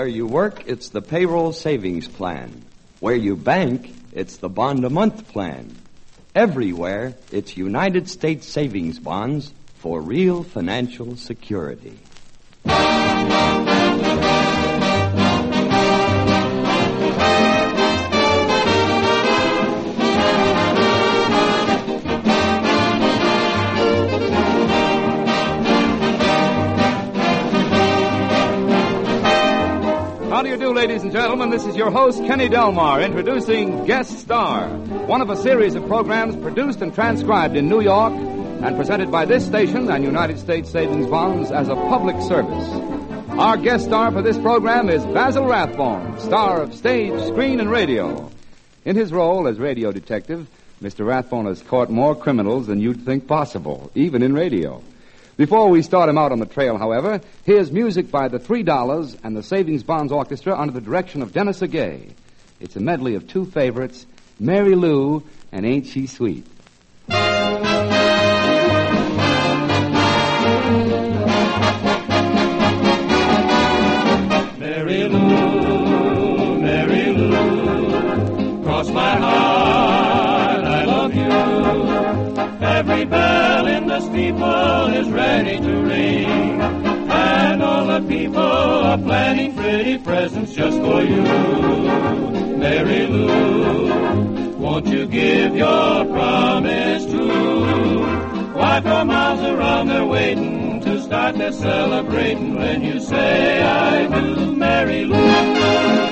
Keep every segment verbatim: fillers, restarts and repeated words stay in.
Where you work, it's the payroll savings plan. Where you bank, it's the bond-a-month plan. Everywhere, it's United States savings bonds for real financial security. How do you do, ladies and gentlemen? This is your host, Kenny Delmar, introducing Guest Star, one of a series of programs produced and transcribed in New York and presented by this station and United States Savings Bonds as a public service. Our guest star for this program is Basil Rathbone, star of stage, screen, and radio. In his role as radio detective, Mister Rathbone has caught more criminals than you'd think possible, even in radio. Before we start him out on the trail, however, here's music by the Three Dollars and the Savings Bonds Orchestra under the direction of Dennis Agay. It's a medley of two favorites, Mary Lou and Ain't She Sweet. Mary Lou, Mary Lou, cross my heart, I love you. Every bell in the steeple is ready to ring, and all the people are planning pretty presents just for you. Mary Lou, won't you give your promise true? Why, for miles around they're waiting to start their celebrating when you say I do, Mary Lou.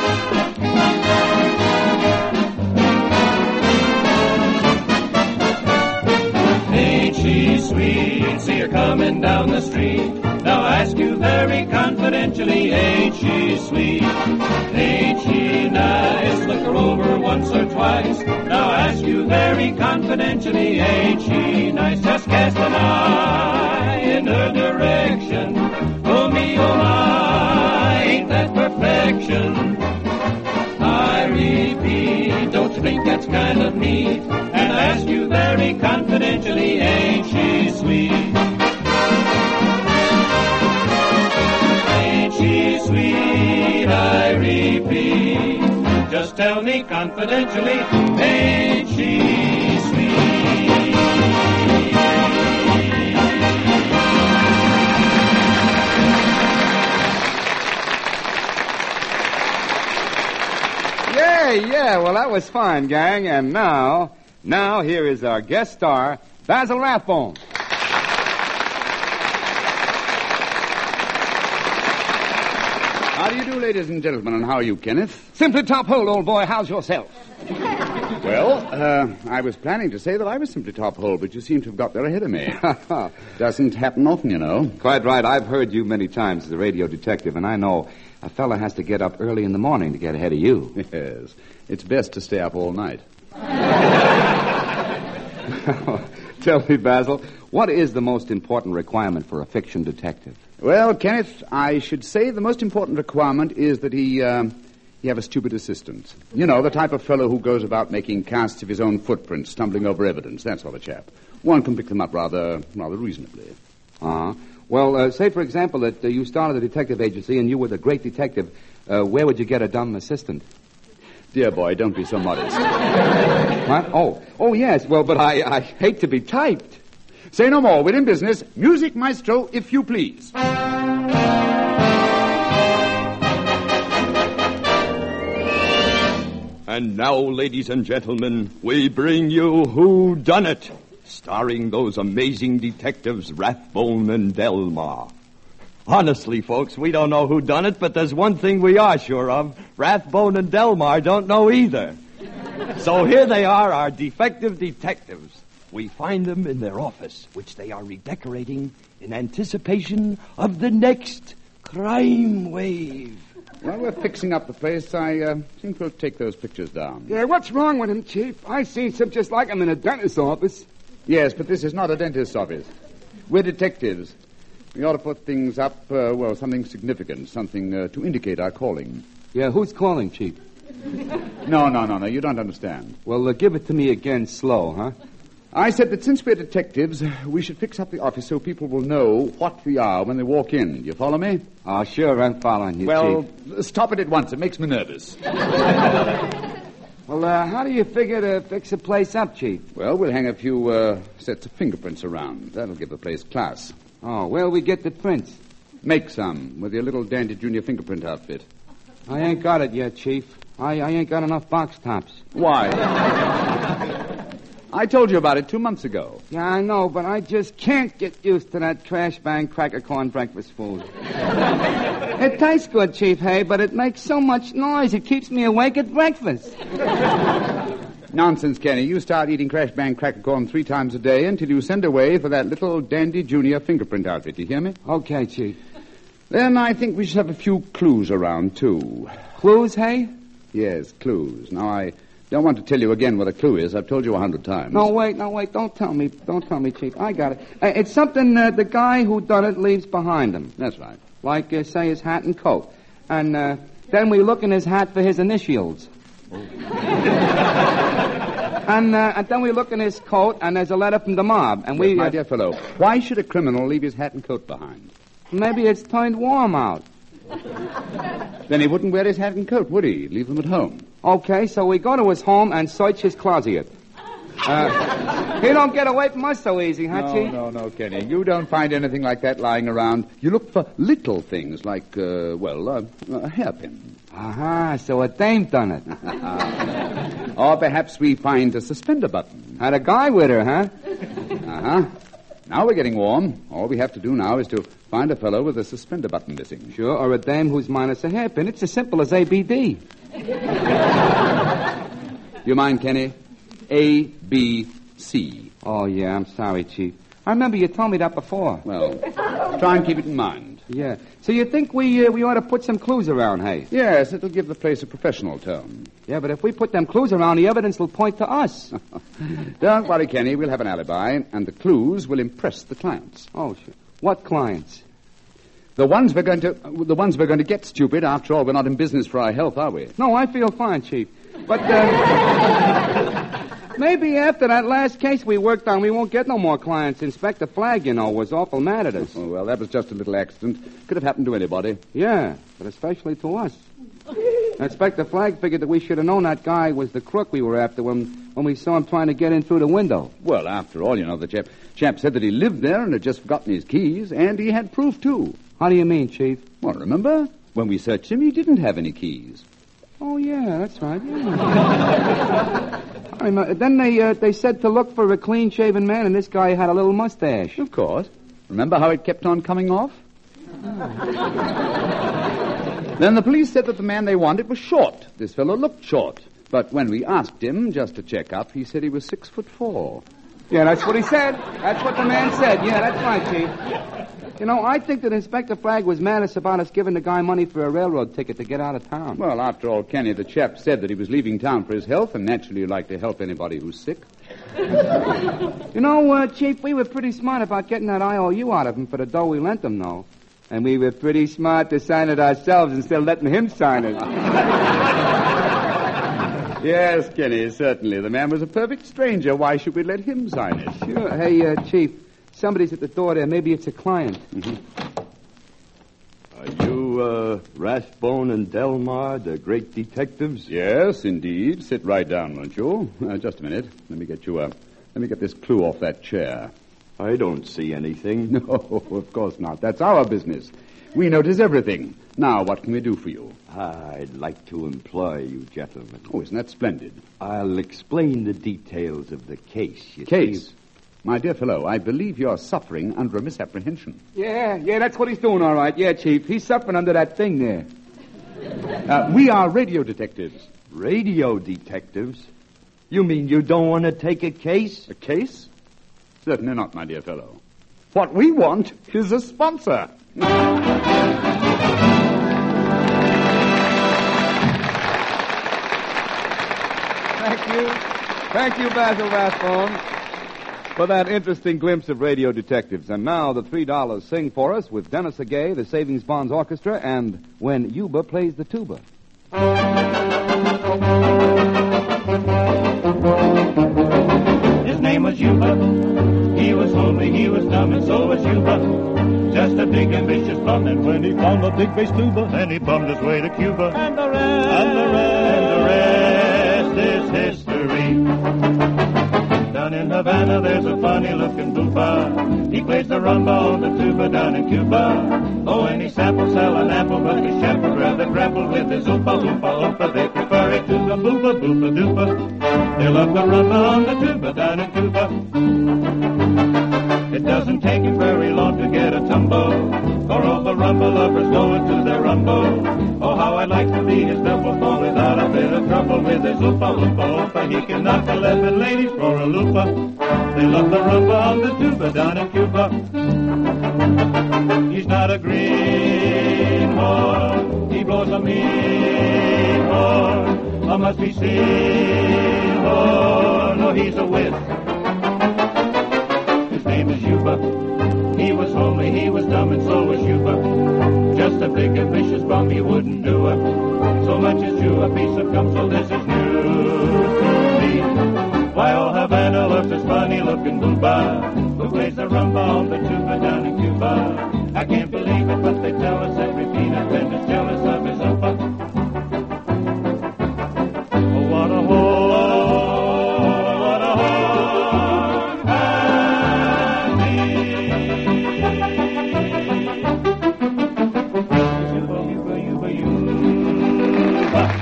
She's sweet, see her coming down the street. Now I ask you very confidentially, ain't she sweet? Ain't she nice? Look her over once or twice. Now I ask you very confidentially, ain't she nice? Just cast an eye in her direction. Oh me, oh my, ain't that perfection? I repeat, don't you think that's kind of neat? And I ask you very confidentially, ain't she sweet? Ain't she sweet, I repeat. Just tell me confidentially, ain't she sweet? Yeah, yeah, well, that was fine, gang. And now, now here is our guest star, Basil Rathbone. How do you do, ladies and gentlemen, and how are you, Kenneth? Simply top hole, old boy. How's yourself? Well, uh, I was planning to say that I was simply top hole, but you seem to have got there ahead of me. Doesn't happen often, you know. Quite right. I've heard you many times as a radio detective, and I know a fella has to get up early in the morning to get ahead of you. Yes. It's best to stay up all night. Tell me, Basil, what is the most important requirement for a fiction detective? Well, Kenneth, I should say the most important requirement is that he, uh, he have a stupid assistant. You know, the type of fellow who goes about making casts of his own footprints, stumbling over evidence, that sort of chap. One can pick them up rather, rather reasonably. Uh-huh. Well, uh, say, for example, that uh, you started a detective agency and you were the great detective. Uh, where would you get a dumb assistant? Dear boy, don't be so modest. What? Oh, oh, yes. Well, but I, I hate to be typed. Say no more. We're in business. Music, maestro, if you please. And now, ladies and gentlemen, we bring you Who Done It, starring those amazing detectives Rathbone and Delmar. Honestly, folks, we don't know who done it, but there's one thing we are sure of. Rathbone and Delmar don't know either. So here they are, our defective detectives. We find them in their office, which they are redecorating in anticipation of the next crime wave. While we're fixing up the place, I uh, think we'll take those pictures down. Yeah, what's wrong with him, Chief? I seen some just like him in a dentist's office. Yes, but this is not a dentist's office. We're detectives. We ought to put things up, uh, well, something significant, something uh, to indicate our calling. Yeah, who's calling, Chief? No, no, no, no, you don't understand. Well, uh, give it to me again slow, huh? I said that since we're detectives, we should fix up the office so people will know what we are when they walk in. Do you follow me? Oh, sure, I'm following you, Well, Chief. stop it at once. It makes me nervous. Well, uh, how do you figure to fix the place up, Chief? Well, we'll hang a few uh, sets of fingerprints around. That'll give the place class. Oh, where'll we get the prints? Make some with your little dandy junior fingerprint outfit. I ain't got it yet, Chief. I, I ain't got enough box tops. Why? I told you about it two months ago. Yeah, I know, but I just can't get used to that trash bang cracker corn breakfast food. It tastes good, Chief Hay, but it makes so much noise it keeps me awake at breakfast. Nonsense, Kenny. You start eating crash bang cracker corn three times a day until you send away for that little dandy junior fingerprint outfit. You hear me? Okay, Chief. Then I think we should have a few clues around, too. Clues, Hay? Yes, clues. Now, I don't want to tell you again what a clue is. I've told you a hundred times. No, wait, no, wait. Don't tell me. Don't tell me, Chief. I got it. Uh, it's something uh, the guy who done it leaves behind him. That's right. Like, uh, say, his hat and coat. And uh, then we look in his hat for his initials. Oh. and, uh, and then we look in his coat, and there's a letter from the mob. And Yes, we, my uh, dear fellow, why should a criminal leave his hat and coat behind? Maybe it's turned warm out. Then he wouldn't wear his hat and coat, would he? Leave them at home. Okay, so we go to his home and search his closet. Uh, he don't get away from us so easy, huh, No, Chief? no, no, Kenny. You don't find anything like that lying around. You look for little things like, uh, well, uh, a hairpin. Aha, so a dame done it. Or perhaps we find a suspender button. Had a guy with her, huh? Uh-huh. Now we're getting warm. All we have to do now is to find a fellow with a suspender button missing. Sure, or a dame who's minus a hairpin. It's as simple as A B D. You mind, Kenny? A, B, C. Oh, yeah, I'm sorry, Chief. I remember you told me that before. Well, try and keep it in mind. Yeah. So you think we uh, we ought to put some clues around, hey? Yes, it'll give the place a professional tone. Yeah, but if we put them clues around, the evidence will point to us. Don't worry, Kenny. We'll have an alibi, and the clues will impress the clients. Oh, sure. What clients? The ones we're going to, the ones we're going to get, stupid. After all, we're not in business for our health, are we? No, I feel fine, Chief. But uh, maybe after that last case we worked on, we won't get no more clients. Inspector Flagg, you know, was awful mad at us. Oh, well, that was just a little accident. Could have happened to anybody. Yeah, but especially to us. Inspector Flagg figured that we should have known that guy was the crook we were after when, when we saw him trying to get in through the window. Well, after all, you know, the chap, chap said that he lived there and had just forgotten his keys, and he had proof, too. How do you mean, Chief? Well, remember? When we searched him, he didn't have any keys. Oh, yeah, that's right. Yeah. I remember. Then they uh, they said to look for a clean-shaven man, and this guy had a little mustache. Of course. Remember how it kept on coming off? Then the police said that the man they wanted was short. This fellow looked short. But when we asked him, just to check up, he said he was six foot four. Yeah, that's what he said. That's what the man said. Yeah, that's right, Chief. You know, I think that Inspector Flagg was maddest about us giving the guy money for a railroad ticket to get out of town. Well, after all, Kenny, the chap said that he was leaving town for his health, and naturally you'd like to help anybody who's sick. You know, uh, Chief, we were pretty smart about getting that I O U out of him for the dough we lent him, though. And we were pretty smart to sign it ourselves instead of letting him sign it. Yes, Kenny, certainly. The man was a perfect stranger. Why should we let him sign it? Sure. Hey, uh, Chief, somebody's at the door there. Maybe it's a client. Mm-hmm. Are you, uh, Rathbone and Delmar, the great detectives? Yes, indeed. Sit right down, won't you? Uh, just a minute. Let me get you, uh, let me get this clue off that chair. I don't see anything. No, of course not. That's our business. We notice everything. Now, what can we do for you? I'd like to employ you, gentlemen. Oh, isn't that splendid? I'll explain the details of the case. You Case? see. My dear fellow, I believe you're suffering under a misapprehension. Yeah, yeah, that's what he's doing, all right. Yeah, Chief, he's suffering under that thing there. Uh, we are radio detectives. Radio detectives? You mean you don't want to take a case? A case? Certainly not, my dear fellow. What we want is a sponsor. Thank you. Thank you, Basil Rathbone, for that interesting glimpse of radio detectives. And now the three dollars sing for us with Dennis Agay, the Savings Bonds Orchestra, and When Yuba Plays the Tuba. His name was Yuba, homely, he was dumb, and so was Cuba. Just a big ambitious bum, and when he found a big bass tuba, then he bummed his way to Cuba. And the rest, and the rest, and the rest is history. Down in Havana, there's a funny-looking bufa. He plays the rumba on the tuba down in Cuba. Oh, and he samples sell an apple, but his chef would rather grapple with his oopa, oopa, oopa. They prefer it to the boopa, boopa, doopa. They love the rumba on the tuba down in Cuba. It doesn't take him very long to get a tumble, for all the rumba lovers go into their rumbo. Oh, how I'd like to be his double fall without a bit of trouble with his oopa, oopa, oopa. He can knock eleven ladies for a loop. They love the rumba on the tuba down in Cuba. He's not a greenhorn, he blows a mean horn, a must be seen horn. No, he's a whiz. His name is Yuba. He was homely, he was dumb, and so was Yuba. Just a big ambitious bum, he wouldn't do it. So much as chew a piece of gum, so this is news to me. Why, all Havana loves this funny-looking booba who plays the rumba on the tuba down in Cuba. I can't believe it, but they tell us every peanut bend is jealous of his oopa. Oh, what a horn, what a horn, and me. Yuba, yuba, yuba, yuba.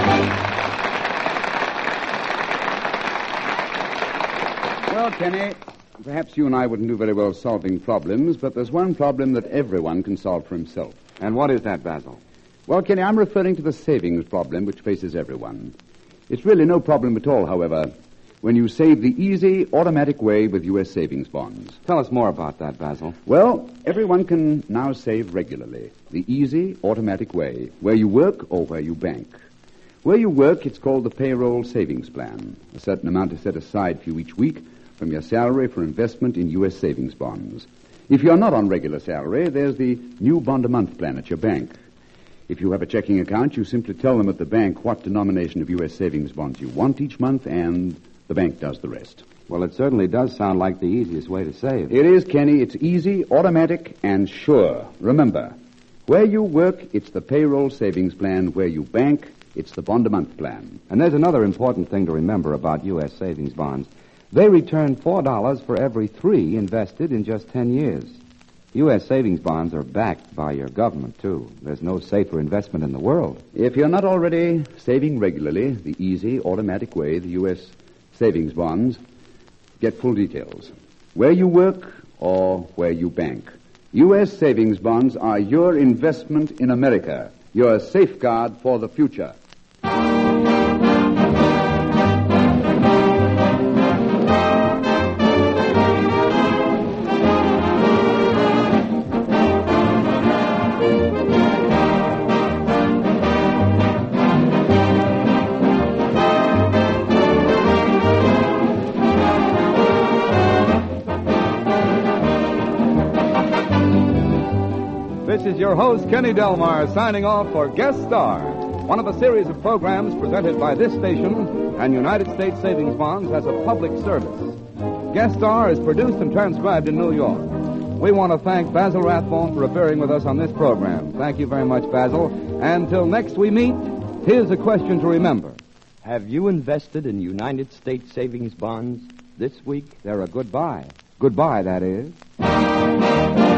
Well, Kenny, perhaps you and I wouldn't do very well solving problems, but there's one problem that everyone can solve for himself. And what is that, Basil? Well, Kenny, I'm referring to the savings problem which faces everyone. It's really no problem at all, however, when you save the easy, automatic way with U S savings bonds. Tell us more about that, Basil. Well, everyone can now save regularly. The easy, automatic way, where you work or where you bank. Where you work, it's called the payroll savings plan. A certain amount is set aside for you each week from your salary for investment in U S savings bonds. If you're not on regular salary, there's the new bond-a-month plan at your bank. If you have a checking account, you simply tell them at the bank what denomination of U S savings bonds you want each month, and the bank does the rest. Well, it certainly does sound like the easiest way to save. It is, Kenny. It's easy, automatic, and sure. Remember, where you work, it's the payroll savings plan. Where you bank, it's the bond-a-month plan. And there's another important thing to remember about U S savings bonds. They return four dollars for every three invested in just ten years. U S savings bonds are backed by your government, too. There's no safer investment in the world. If you're not already saving regularly, the easy, automatic way, the U S savings bonds, get full details. Where you work or where you bank. U S savings bonds are your investment in America, your safeguard for the future. This is your host, Kenny Delmar, signing off for Guest Star, one of a series of programs presented by this station and United States Savings Bonds as a public service. Guest Star is produced and transcribed in New York. We want to thank Basil Rathbone for appearing with us on this program. Thank you very much, Basil. And till next we meet, here's a question to remember. Have you invested in United States savings bonds? This week, They're a goodbye. Goodbye, that is.